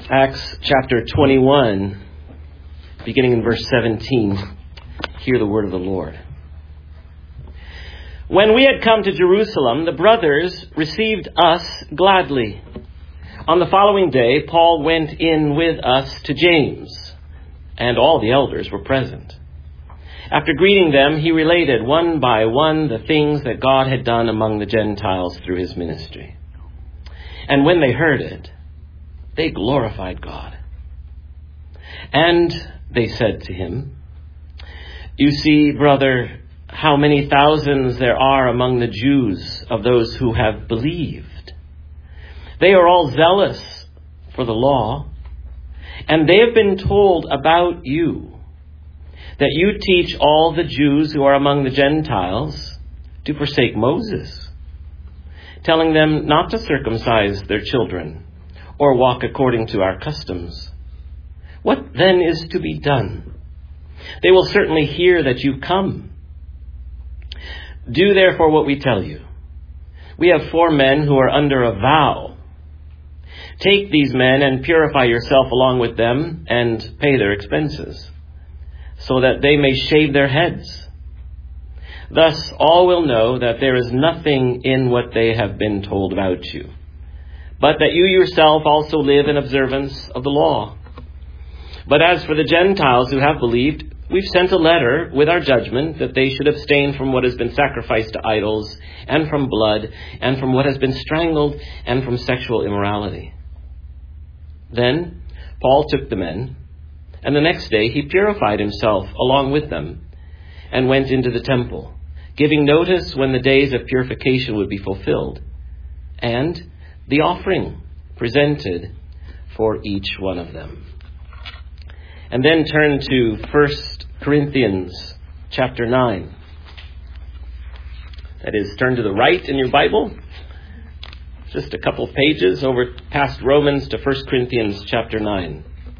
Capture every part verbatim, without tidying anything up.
Acts chapter twenty-one, beginning in verse seventeen. Hear the word of the Lord. When we had come to Jerusalem, the brothers received us gladly. On the following day, Paul went in with us to James, and all the elders were present. After greeting them, he related one by one the things that God had done among the Gentiles through his ministry. And when they heard it, they glorified God. And they said to him, "You see, brother, how many thousands there are among the Jews of those who have believed. They are all zealous for the law, and they have been told about you, that you teach all the Jews who are among the Gentiles to forsake Moses, telling them not to circumcise their children or walk according to our customs. What then is to be done? They will certainly hear that you come. Do therefore what we tell you. We have four men who are under a vow. Take these men and purify yourself along with them and pay their expenses, so that they may shave their heads. Thus all will know that there is nothing in what they have been told about you, but that you yourself also live in observance of the law. But as for the Gentiles who have believed, we've sent a letter with our judgment that they should abstain from what has been sacrificed to idols, and from blood, and from what has been strangled, and from sexual immorality." Then Paul took the men, and the next day he purified himself along with them, and went into the temple, giving notice when the days of purification would be fulfilled, and the offering presented for each one of them. And then turn to First Corinthians chapter nine. That is, turn to the right in your Bible. Just a couple of pages over past Romans to First Corinthians chapter nine.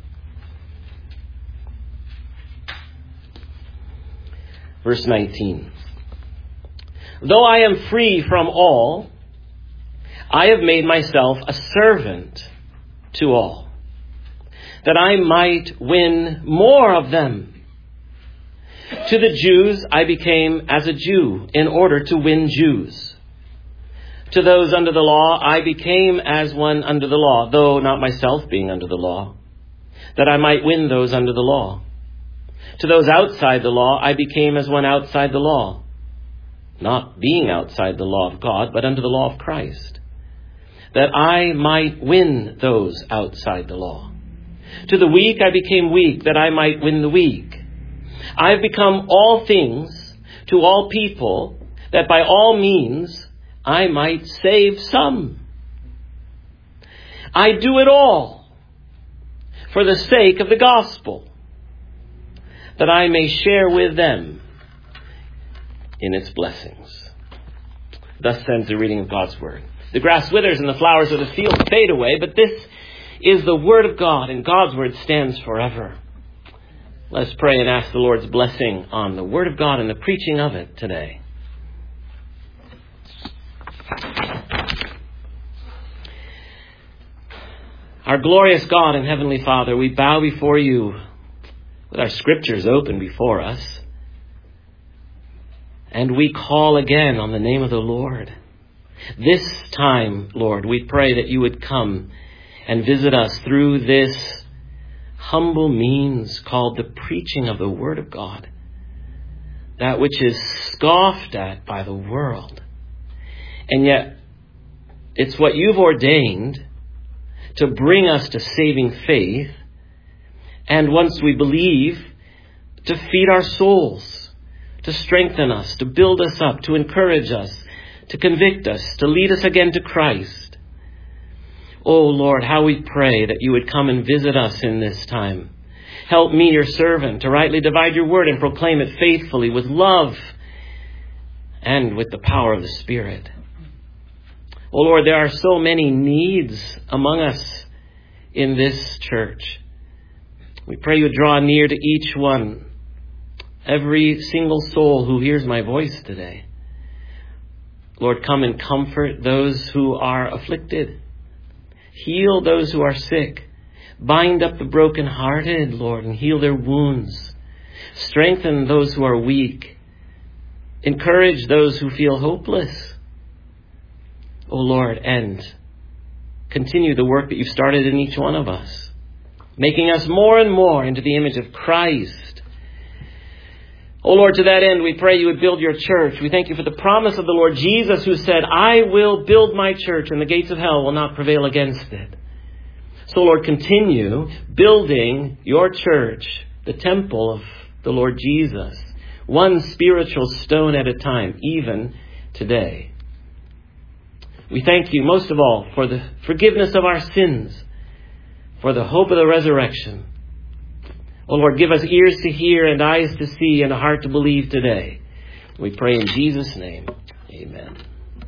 Verse nineteen. "Though I am free from all, I have made myself a servant to all, that I might win more of them. To the Jews I became as a Jew in order to win Jews. To those under the law I became as one under the law, though not myself being under the law, that I might win those under the law. To those outside the law I became as one outside the law, not being outside the law of God, but under the law of Christ, that I might win those outside the law. To the weak I became weak, that I might win the weak. I have become all things to all people, that by all means I might save some. I do it all for the sake of the gospel, that I may share with them in its blessings." Thus ends the reading of God's word. The grass withers and the flowers of the field fade away, but this is the word of God, and God's word stands forever. Let's pray and ask the Lord's blessing on the word of God and the preaching of it today. Our glorious God and Heavenly Father, we bow before you with our scriptures open before us, and we call again on the name of the Lord. This time, Lord, we pray that you would come and visit us through this humble means called the preaching of the Word of God, that which is scoffed at by the world. And yet, it's what you've ordained to bring us to saving faith, and once we believe, to feed our souls, to strengthen us, to build us up, to encourage us, to convict us, to lead us again to Christ. Oh Lord, how we pray that you would come and visit us in this time. Help me, your servant, to rightly divide your word and proclaim it faithfully with love and with the power of the Spirit. Oh Lord, there are so many needs among us in this church. We pray you draw near to each one, every single soul who hears my voice today. Lord, come and comfort those who are afflicted. Heal those who are sick. Bind up the brokenhearted, Lord, and heal their wounds. Strengthen those who are weak. Encourage those who feel hopeless. O Lord, and continue the work that you've started in each one of us, making us more and more into the image of Christ. O Lord, to that end, we pray you would build your church. We thank you for the promise of the Lord Jesus, who said, I will build my church, and the gates of hell will not prevail against it. So, Lord, continue building your church, the temple of the Lord Jesus, one spiritual stone at a time, even today. We thank you most of all for the forgiveness of our sins, for the hope of the resurrection. Oh Lord, give us ears to hear and eyes to see and a heart to believe today. We pray in Jesus' name. Amen.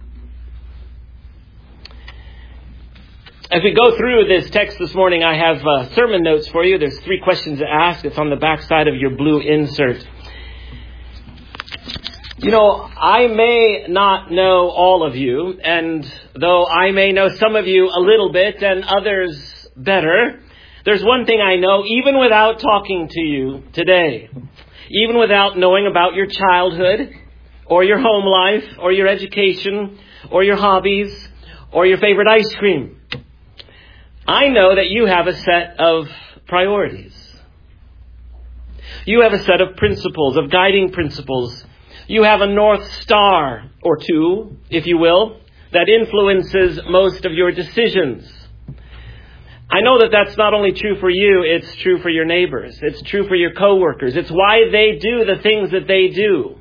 As we go through this text this morning, I have uh, sermon notes for you. There's three questions to ask. It's on the back side of your blue insert. You know, I may not know all of you, and though I may know some of you a little bit and others better, there's one thing I know, even without talking to you today, even without knowing about your childhood, or your home life, or your education, or your hobbies, or your favorite ice cream. I know that you have a set of priorities. You have a set of principles, of guiding principles. You have a North Star, or two, if you will, that influences most of your decisions. I know that that's not only true for you, it's true for your neighbors. It's true for your coworkers. It's why they do the things that they do.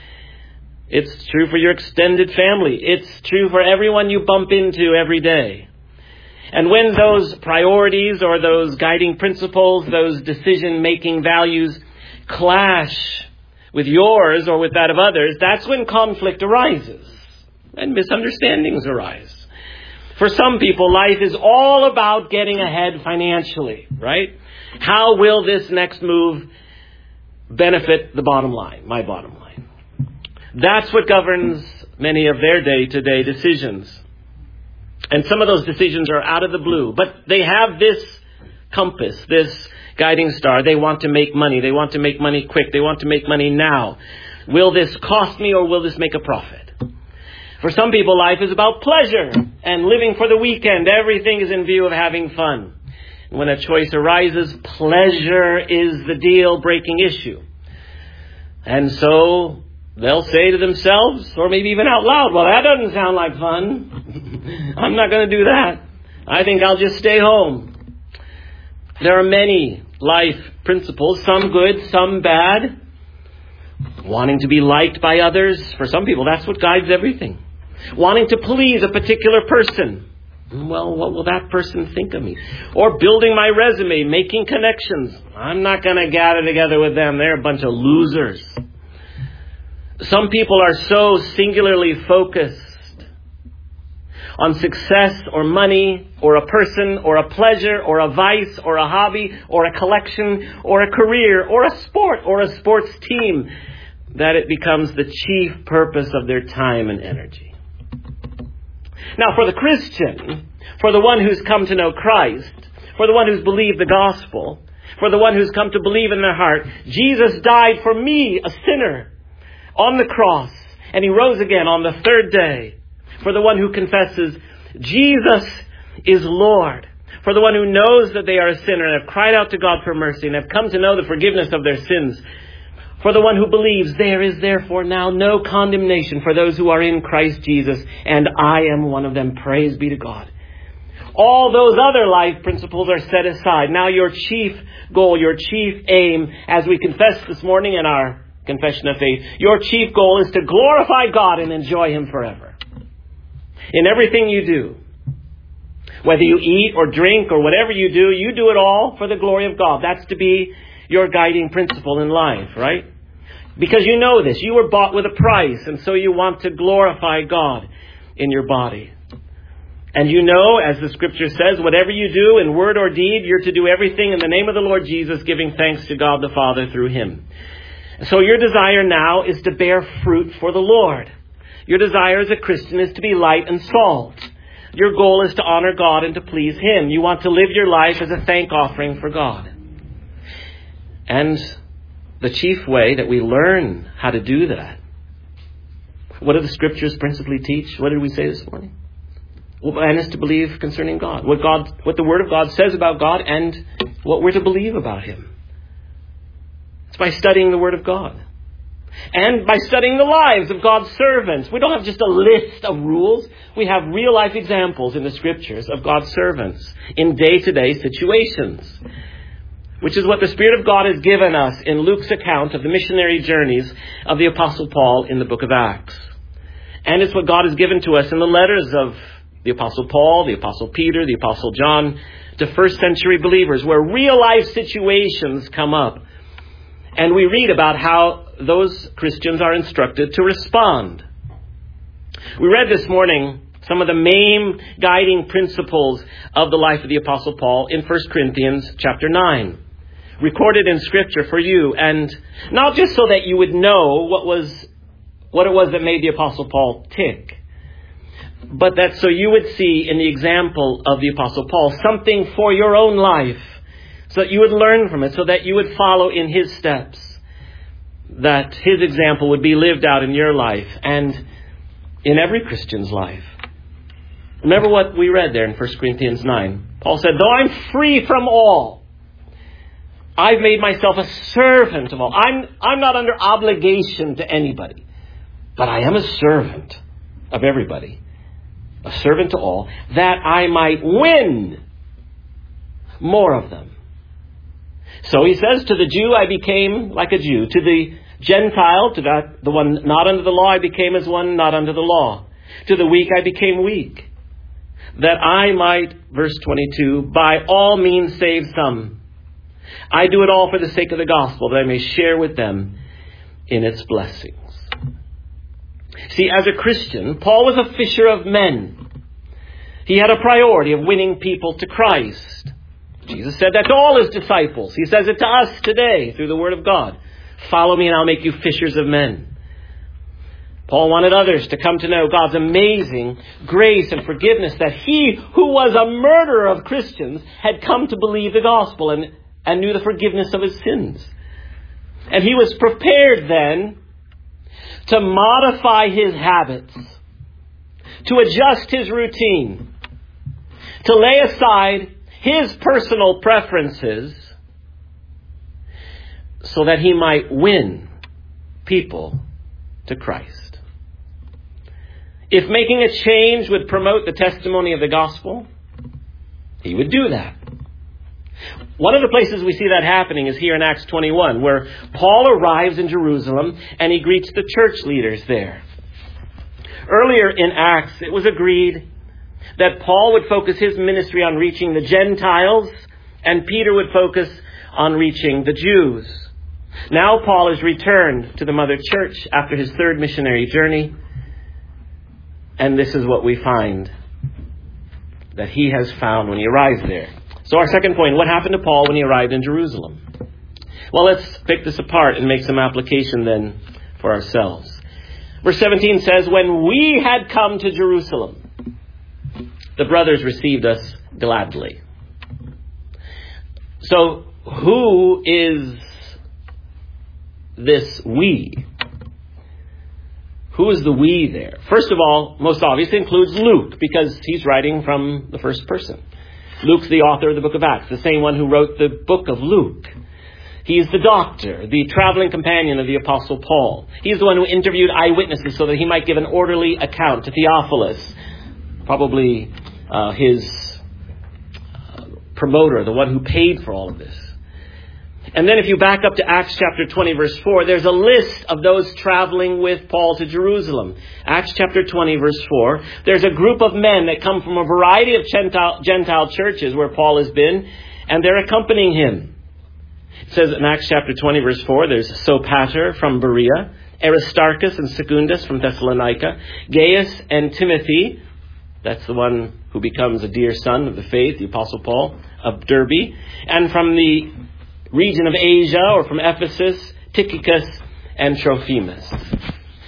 It's true for your extended family. It's true for everyone you bump into every day. And when those priorities or those guiding principles, those decision-making values clash with yours or with that of others, that's when conflict arises and misunderstandings arise. For some people, life is all about getting ahead financially, right? How will this next move benefit the bottom line, my bottom line? That's what governs many of their day-to-day decisions. And some of those decisions are out of the blue, but they have this compass, this guiding star. They want to make money. They want to make money quick. They want to make money now. Will this cost me or will this make a profit? For some people, life is about pleasure and living for the weekend. Everything is in view of having fun. And when a choice arises, pleasure is the deal-breaking issue. And so they'll say to themselves, or maybe even out loud, well, that doesn't sound like fun. I'm not going to do that. I think I'll just stay home. There are many life principles, some good, some bad. Wanting to be liked by others, for some people, that's what guides everything. Wanting to please a particular person. Well, what will that person think of me? Or building my resume, making connections. I'm not going to gather together with them. They're a bunch of losers. Some people are so singularly focused on success or money or a person or a pleasure or a vice or a hobby or a collection or a career or a sport or a sports team that it becomes the chief purpose of their time and energy. Now, for the Christian, for the one who's come to know Christ, for the one who's believed the gospel, for the one who's come to believe in their heart, Jesus died for me, a sinner, on the cross, and he rose again on the third day. For the one who confesses, Jesus is Lord. For the one who knows that they are a sinner and have cried out to God for mercy and have come to know the forgiveness of their sins. For the one who believes, there is therefore now no condemnation for those who are in Christ Jesus, and I am one of them. Praise be to God. All those other life principles are set aside. Now your chief goal, your chief aim, as we confessed this morning in our confession of faith, your chief goal is to glorify God and enjoy Him forever. In everything you do, whether you eat or drink or whatever you do, you do it all for the glory of God. That's to be your guiding principle in life, right? Because you know this. You were bought with a price, and so you want to glorify God in your body. And you know, as the Scripture says, whatever you do in word or deed, you're to do everything in the name of the Lord Jesus, giving thanks to God the Father through Him. So your desire now is to bear fruit for the Lord. Your desire as a Christian is to be light and salt. your goal is to honor God and to please Him. You want to live your life as a thank offering for God. And the chief way that we learn how to do that, what do the Scriptures principally teach? What did we say this morning? And is to believe concerning God. What God, what the Word of God says about God and what we're to believe about Him. It's by studying the Word of God. And by studying the lives of God's servants. We don't have just a list of rules. We have real life examples in the Scriptures of God's servants in day-to-day situations. Which is what the Spirit of God has given us in Luke's account of the missionary journeys of the Apostle Paul in the book of Acts. And it's what God has given to us in the letters of the Apostle Paul, the Apostle Peter, the Apostle John, to first century believers, where real life situations come up. And we read about how those Christians are instructed to respond. We read this morning some of the main guiding principles of the life of the Apostle Paul in First Corinthians chapter nine, recorded in Scripture for you, and not just so that you would know what was what it was that made the Apostle Paul tick, but that so you would see in the example of the Apostle Paul something for your own life, so that you would learn from it, so that you would follow in his steps, that his example would be lived out in your life and in every Christian's life. Remember what we read there in First Corinthians nine. Paul said, though I'm free from all, I've made myself a servant of all. I'm, I'm not under obligation to anybody, but I am a servant of everybody. A servant to all, that I might win more of them. So he says, to the Jew I became like a Jew. To the Gentile, to that the one not under the law, I became as one not under the law. To the weak I became weak, that I might, verse twenty-two, by all means save some. I do it all for the sake of the gospel, that I may share with them in its blessings. See, as a Christian, Paul was a fisher of men. He had a priority of winning people to Christ. Jesus said that to all his disciples. He says it to us today through the Word of God. Follow me and I'll make you fishers of men. Paul wanted others to come to know God's amazing grace and forgiveness, that he who was a murderer of Christians had come to believe the gospel and, and knew the forgiveness of his sins. And he was prepared then to modify his habits, to adjust his routine, to lay aside his personal preferences so that he might win people to Christ. If making a change would promote the testimony of the gospel, he would do that. One of the places we see that happening is here in Acts twenty-one, where Paul arrives in Jerusalem and he greets the church leaders there. Earlier in Acts, it was agreed that Paul would focus his ministry on reaching the Gentiles and Peter would focus on reaching the Jews. Now Paul has returned to the mother church after his third missionary journey, and this is what we find that he has found when he arrives there. So our second point, what happened to Paul when he arrived in Jerusalem? Well, let's pick this apart and make some application then for ourselves. Verse seventeen says, when we had come to Jerusalem, the brothers received us gladly. So who is this we? Who is the we there? First of all, most obviously includes Luke, because he's writing from the first person. Luke's the author of the book of Acts, the same one who wrote the book of Luke. He's the doctor, the traveling companion of the Apostle Paul. He's the one who interviewed eyewitnesses so that he might give an orderly account to Theophilus, probably uh, his uh, promoter, the one who paid for all of this. And then if you back up to Acts chapter twenty, verse four, there's a list of those traveling with Paul to Jerusalem. Acts chapter twenty, verse four, there's a group of men that come from a variety of Gentile, Gentile churches where Paul has been, and they're accompanying him. It says in Acts chapter twenty, verse four, there's Sopater from Berea, Aristarchus and Secundus from Thessalonica, Gaius and Timothy, that's the one who becomes a dear son of the faith, the Apostle Paul, of Derbe, and from the region of Asia, or from Ephesus, Tychicus and Trophimus.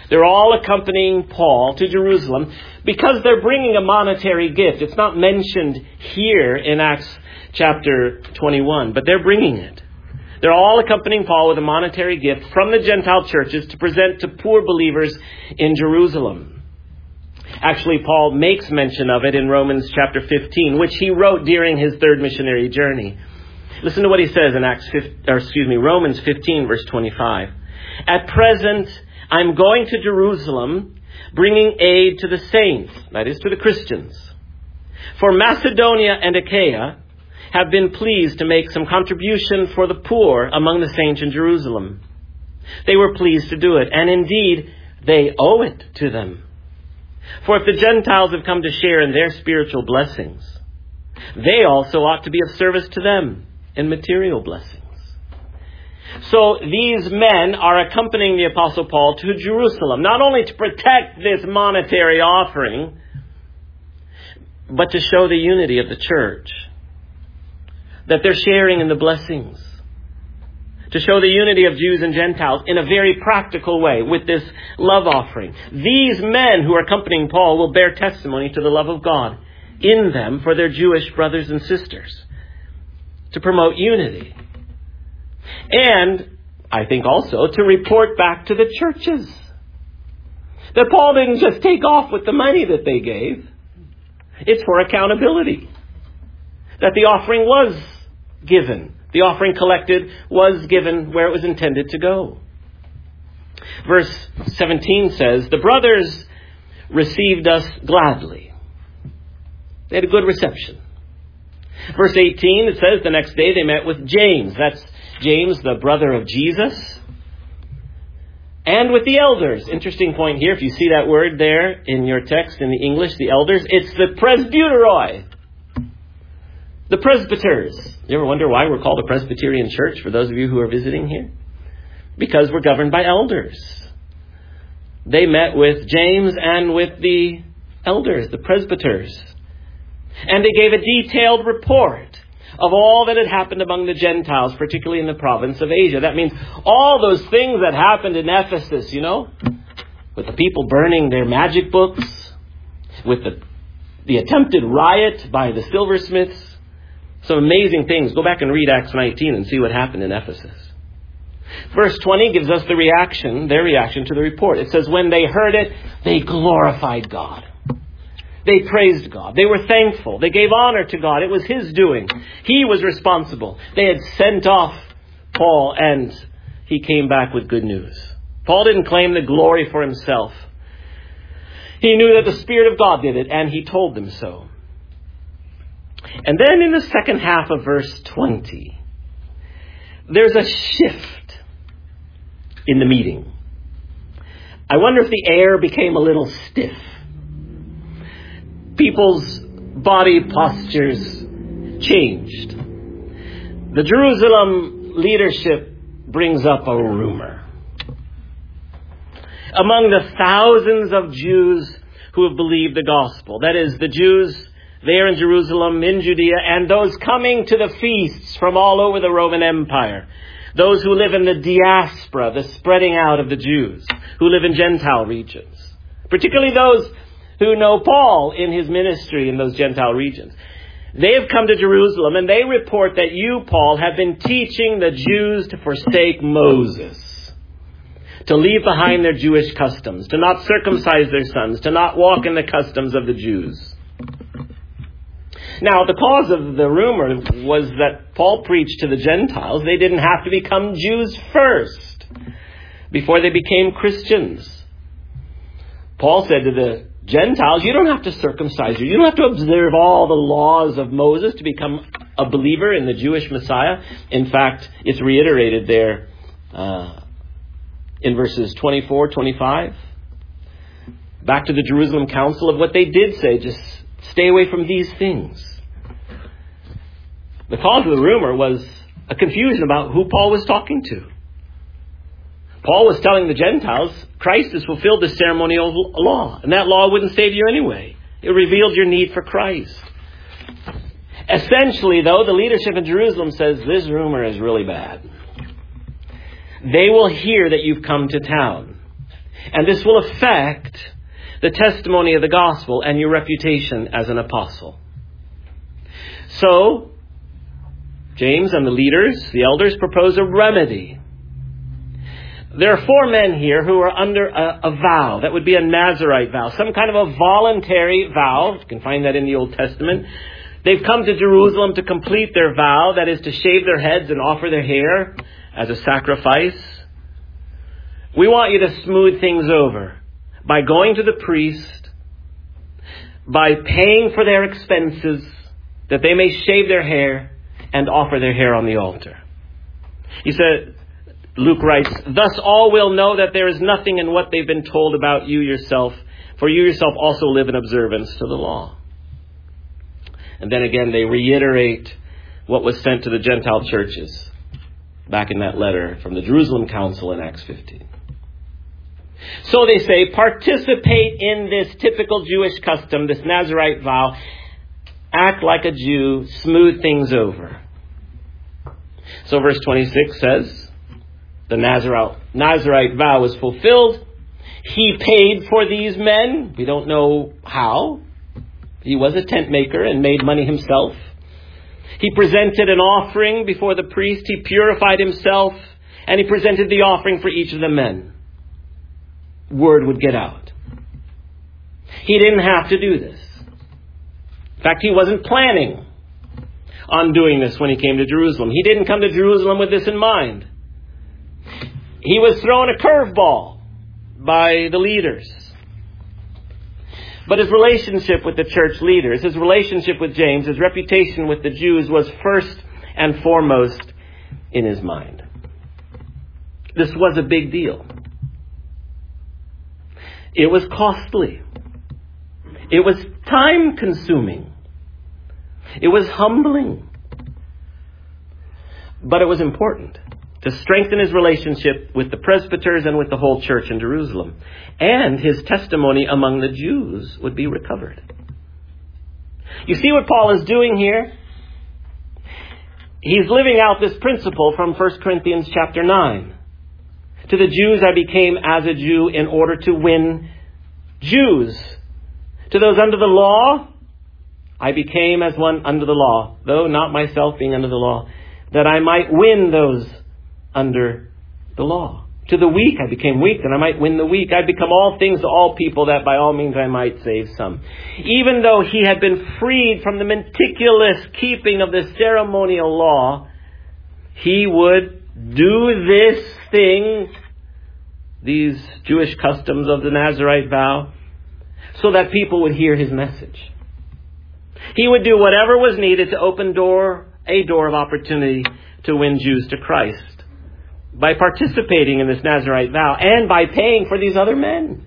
They're all accompanying Paul to Jerusalem because they're bringing a monetary gift. It's not mentioned here in Acts chapter twenty-one, but they're bringing it. They're all accompanying Paul with a monetary gift from the Gentile churches to present to poor believers in Jerusalem. Actually, Paul makes mention of it in Romans chapter fifteen, which he wrote during his third missionary journey. Listen to what he says in Acts, or excuse me, Romans fifteen, verse twenty-five. At present, I'm going to Jerusalem, bringing aid to the saints, that is, to the Christians. For Macedonia and Achaia have been pleased to make some contribution for the poor among the saints in Jerusalem. They were pleased to do it, and indeed, they owe it to them. For if the Gentiles have come to share in their spiritual blessings, they also ought to be of service to them in material blessings. So these men are accompanying the Apostle Paul to Jerusalem, not only to protect this monetary offering, but to show the unity of the church, that they're sharing in the blessings, to show the unity of Jews and Gentiles in a very practical way with this love offering. These men who are accompanying Paul will bear testimony to the love of God in them for their Jewish brothers and sisters, to promote unity. And I think also to report back to the churches that Paul didn't just take off with the money that they gave. It's for accountability. That the offering was given. The offering collected was given where it was intended to go. Verse seventeen says, the brothers received us gladly. They had a good reception. Verse eighteen, it says, the next day they met with James. That's James, the brother of Jesus. And with the elders. Interesting point here. If you see that word there in your text in the English, the elders, it's the presbyteroi. The presbyters. You ever wonder why we're called a Presbyterian church, for those of you who are visiting here? Because we're governed by elders. They met with James and with the elders, the presbyters. And they gave a detailed report of all that had happened among the Gentiles, particularly in the province of Asia. That means all those things that happened in Ephesus, you know, with the people burning their magic books, with the, the attempted riot by the silversmiths. Some amazing things. Go back and read Acts nineteen and see what happened in Ephesus. Verse twenty gives us the reaction, their reaction to the report. It says, when they heard it, they glorified God. They praised God. They were thankful. They gave honor to God. It was His doing. He was responsible. They had sent off Paul and he came back with good news. Paul didn't claim the glory for himself. He knew that the Spirit of God did it, and he told them so. And then in the second half of verse twenty, there's a shift in the meeting. I wonder if the air became a little stiff. People's body postures changed. The Jerusalem leadership brings up a rumor. Among the thousands of Jews who have believed the gospel, that is, the Jews there in Jerusalem, in Judea, and those coming to the feasts from all over the Roman Empire, those who live in the diaspora, the spreading out of the Jews, who live in Gentile regions, particularly those who know Paul in his ministry in those Gentile regions. They have come to Jerusalem and they report that you, Paul, have been teaching the Jews to forsake Moses, to leave behind their Jewish customs, to not circumcise their sons, to not walk in the customs of the Jews. Now, the cause of the rumor was that Paul preached to the Gentiles. They didn't have to become Jews first before they became Christians. Paul said to the Gentiles, you don't have to circumcise you. You don't have to observe all the laws of Moses to become a believer in the Jewish Messiah. In fact, it's reiterated there uh, in verses twenty-four, twenty-five. Back to the Jerusalem Council of what they did say. Just stay away from these things. The cause of the rumor was a confusion about who Paul was talking to. Paul was telling the Gentiles, Christ has fulfilled the ceremonial law. And that law wouldn't save you anyway. It revealed your need for Christ. Essentially, though, the leadership in Jerusalem says this rumor is really bad. They will hear that you've come to town. And this will affect the testimony of the gospel and your reputation as an apostle. So, James and the leaders, the elders, propose a remedy. There are four men here who are under a, a vow. That would be a Nazirite vow, some kind of a voluntary vow. You can find that in the Old Testament. They've come to Jerusalem to complete their vow, that is to shave their heads and offer their hair as a sacrifice. We want you to smooth things over by going to the priest, by paying for their expenses, that they may shave their hair and offer their hair on the altar. He said, Luke writes, thus all will know that there is nothing in what they've been told about you yourself, for you yourself also live in observance to the law. And then again, they reiterate what was sent to the Gentile churches back in that letter from the Jerusalem Council in Acts fifteen. So they say, participate in this typical Jewish custom, this Nazirite vow. Act like a Jew, smooth things over. So verse twenty-six says, the Nazirite, Nazirite vow was fulfilled. He paid for these men. We don't know how. He was a tent maker and made money himself. He presented an offering before the priest. He purified himself, and he presented the offering for each of the men. Word would get out. He didn't have to do this. In fact, he wasn't planning on doing this when he came to Jerusalem. He didn't come to Jerusalem with this in mind. He was thrown a curveball by the leaders. But his relationship with the church leaders, his relationship with James, his reputation with the Jews was first and foremost in his mind. This was a big deal. It was costly. It was time-consuming. It was humbling. But it was important to strengthen his relationship with the presbyters and with the whole church in Jerusalem. And his testimony among the Jews would be recovered. You see what Paul is doing here? He's living out this principle from First Corinthians chapter nine. To the Jews I became as a Jew in order to win Jews. To those under the law, I became as one under the law, though not myself being under the law, that I might win those under the law. To the weak I became weak, that I might win the weak. I become all things to all people, that by all means I might save some. Even though he had been freed from the meticulous keeping of the ceremonial law, he would do this thing, these Jewish customs of the Nazirite vow, so that people would hear his message. He would do whatever was needed to open door, a door of opportunity to win Jews to Christ by participating in this Nazirite vow and by paying for these other men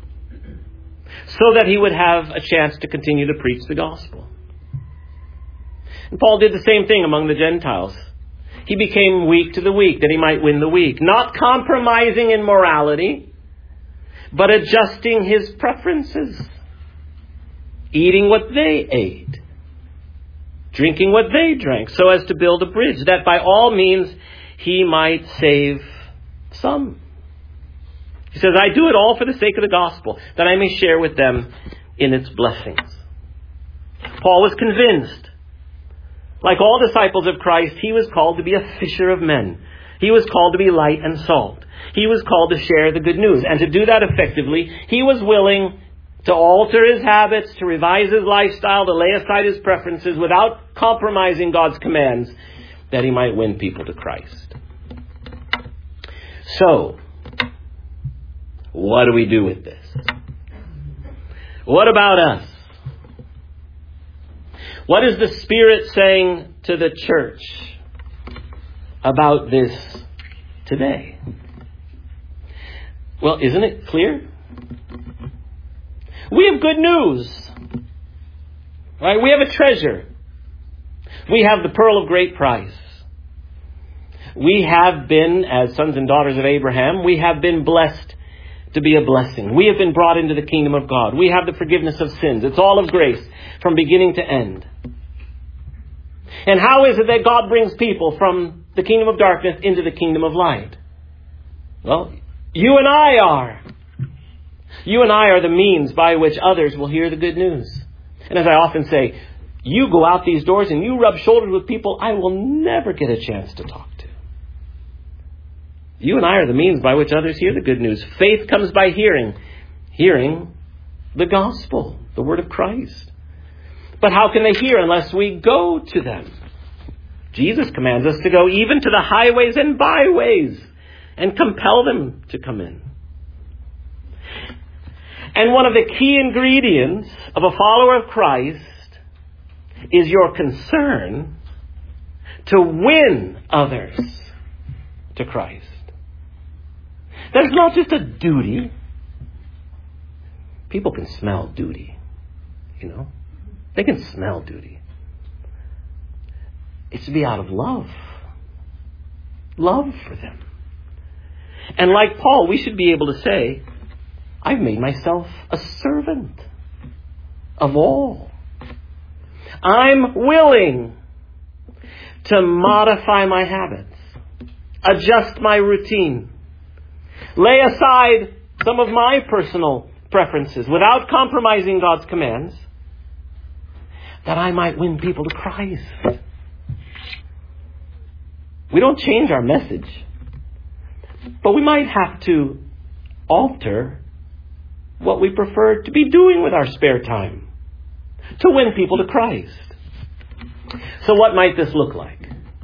so that he would have a chance to continue to preach the gospel. And Paul did the same thing among the Gentiles. He became weak to the weak, that he might win the weak. Not compromising in morality, but adjusting his preferences. Eating what they ate. Drinking what they drank, so as to build a bridge, that by all means he might save some. He says, I do it all for the sake of the gospel, that I may share with them in its blessings. Paul was convinced. Like all disciples of Christ, he was called to be a fisher of men. He was called to be light and salt. He was called to share the good news. And to do that effectively, he was willing to alter his habits, to revise his lifestyle, to lay aside his preferences without compromising God's commands, that he might win people to Christ. So, what do we do with this? What about us? What is the Spirit saying to the church about this today? Well, isn't it clear? We have good news. Right? We have a treasure. We have the pearl of great price. We have been, as sons and daughters of Abraham, we have been blessed to be a blessing. We have been brought into the kingdom of God. We have the forgiveness of sins. It's all of grace from beginning to end. And how is it that God brings people from the kingdom of darkness into the kingdom of light? Well, you and I are. You and I are the means by which others will hear the good news. And as I often say, you go out these doors and you rub shoulders with people I will never get a chance to talk to. You and I are the means by which others hear the good news. Faith comes by hearing. Hearing the gospel, the word of Christ. But how can they hear unless we go to them? Jesus commands us to go even to the highways and byways and compel them to come in. And one of the key ingredients of a follower of Christ is your concern to win others to Christ. That's not just a duty. People can smell duty, you know. They can smell duty. It's to be out of love. Love for them. And like Paul, we should be able to say, I've made myself a servant of all. I'm willing to modify my habits, adjust my routine, lay aside some of my personal preferences without compromising God's commands, that I might win people to Christ. We don't change our message, but we might have to alter what we prefer to be doing with our spare time to win people to Christ. So what might this look like?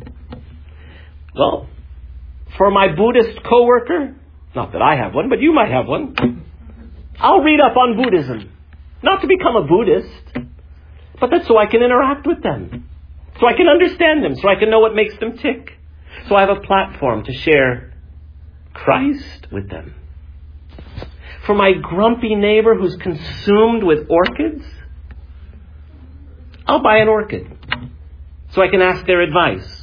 Well, for my Buddhist coworker, not that I have one, but you might have one, I'll read up on Buddhism. Not to become a Buddhist, but that's so I can interact with them, so I can understand them, so I can know what makes them tick, so I have a platform to share Christ with them. For my grumpy neighbor who's consumed with orchids, I'll buy an orchid so I can ask their advice,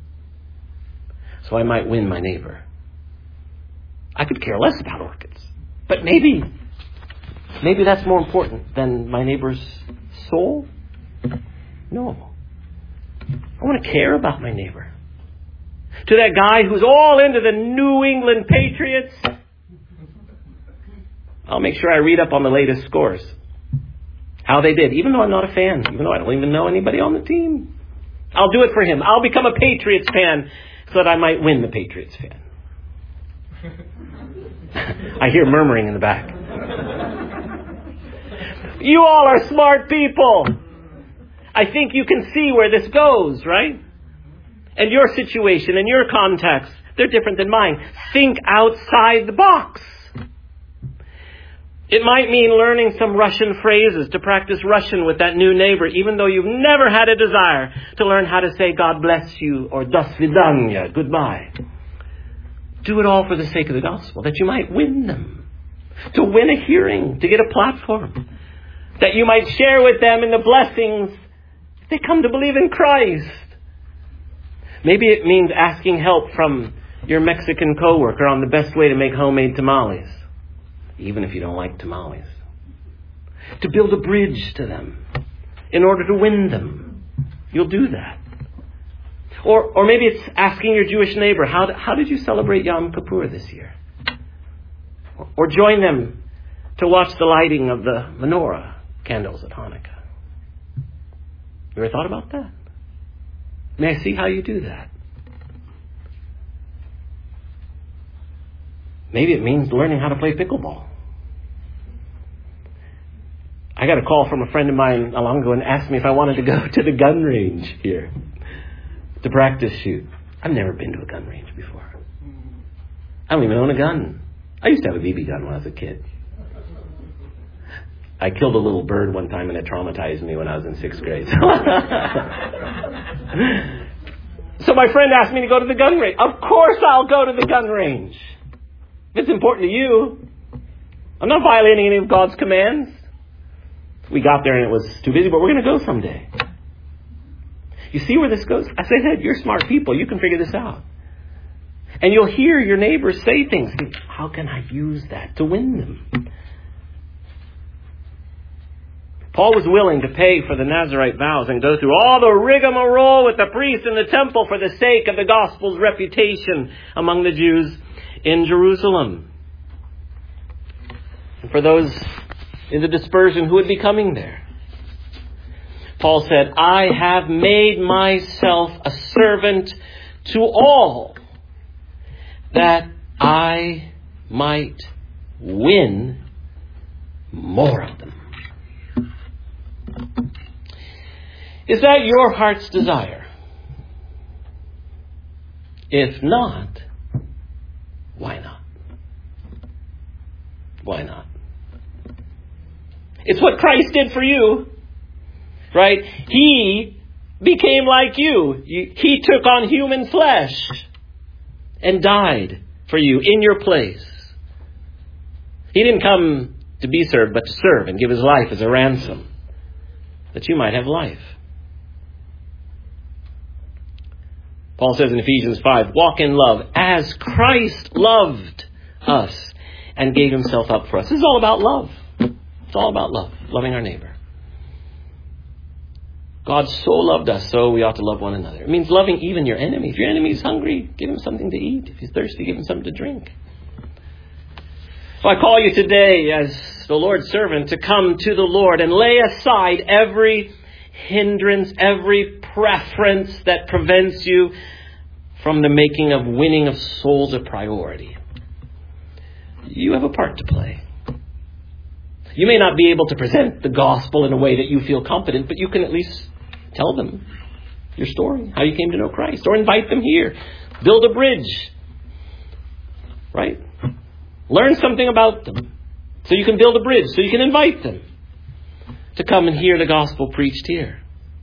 so I might win my neighbor. I could care less about orchids, but maybe, maybe that's more important than my neighbor's soul. No. I want to care about my neighbor. To that guy who's all into the New England Patriots, I'll make sure I read up on the latest scores. How they did, even though I'm not a fan, even though I don't even know anybody on the team. I'll do it for him. I'll become a Patriots fan so that I might win the Patriots fan. I hear murmuring in the back. You all are smart people. I think you can see where this goes, right? And your situation and your context, they're different than mine. Think outside the box. It might mean learning some Russian phrases to practice Russian with that new neighbor, even though you've never had a desire to learn how to say God bless you or do svidanya, goodbye. Do it all for the sake of the gospel, that you might win them, to win a hearing, to get a platform, that you might share with them in the blessings if they come to believe in Christ. Maybe it means asking help from your Mexican coworker on the best way to make homemade tamales, even if you don't like tamales. To build a bridge to them in order to win them. You'll do that. Or or maybe it's asking your Jewish neighbor, how, how did you celebrate Yom Kippur this year? Or, or join them to watch the lighting of the menorah candles at Hanukkah. You ever thought about that? May I see how you do that? Maybe it means learning how to play pickleball. I got a call from a friend of mine not long ago and asked me if I wanted to go to the gun range here to practice shoot. I've never been to a gun range before. I don't even own a gun. I used to have a B B gun when I was a kid. I killed a little bird one time and it traumatized me when I was in sixth grade. So my friend asked me to go to the gun range. Of course I'll go to the gun range. If it's important to you. I'm not violating any of God's commands. We got there and it was too busy, but we're going to go someday. You see where this goes? I said, hey, you're smart people. You can figure this out. And you'll hear your neighbors say things. How can I use that to win them? Paul was willing to pay for the Nazirite vows and go through all the rigmarole with the priest in the temple for the sake of the gospel's reputation among the Jews in Jerusalem. for those in the dispersion who would be coming there. Paul said, I have made myself a servant to all, that I might win more of them. Is that your heart's desire? If not, why not? Why not? It's what Christ did for you, right? He became like you. He took on human flesh and died for you in your place. He didn't come to be served, but to serve and give his life as a ransom, that you might have life. Paul says in Ephesians five, walk in love as Christ loved us and gave himself up for us. This is all about love. It's all about love, loving our neighbor. God so loved us, so we ought to love one another. It means loving even your enemy. If your enemy is hungry, give him something to eat. If he's thirsty, give him something to drink. So I call you today as the Lord's servant to come to the Lord and lay aside every hindrance, every preference that prevents you from the making of winning of souls a priority. You have a part to play. You may not be able to present the gospel in a way that you feel competent, but you can at least tell them your story, how you came to know Christ, or invite them here. Build a bridge, right? Learn something about them so you can build a bridge, so you can invite them to come and hear the gospel preached here.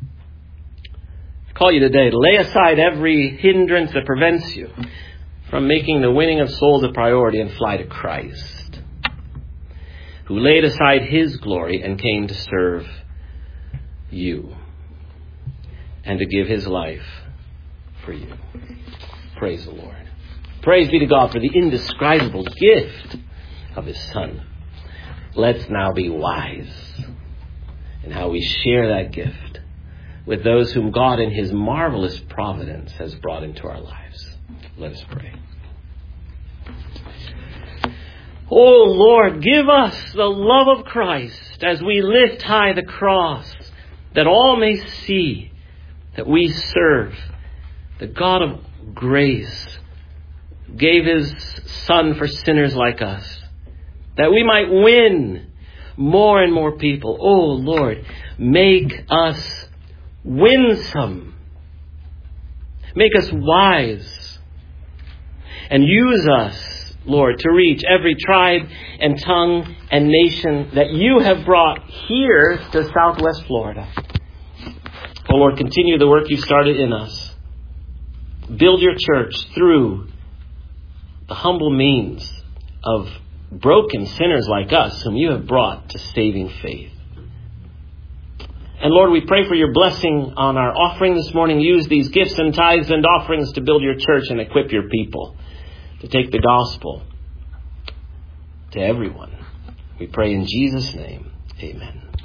I call you today to lay aside every hindrance that prevents you from making the winning of souls a priority and fly to Christ, who laid aside his glory and came to serve you and to give his life for you. Praise the Lord. Praise be to God for the indescribable gift of his Son. Let's now be wise in how we share that gift with those whom God in his marvelous providence has brought into our lives. Let us pray. Oh Lord, give us the love of Christ as we lift high the cross, that all may see that we serve the God of grace, gave his Son for sinners like us, that we might win more and more people. Oh Lord, make us winsome. Make us wise. And use us, Lord, to reach every tribe and tongue and nation that you have brought here to Southwest Florida. Oh Lord, continue the work you started in us. Build your church through the humble means of broken sinners like us whom you have brought to saving faith. And Lord, we pray for your blessing on our offering this morning. Use these gifts and tithes and offerings to build your church and equip your people to take the gospel to everyone. We pray in Jesus' name. Amen.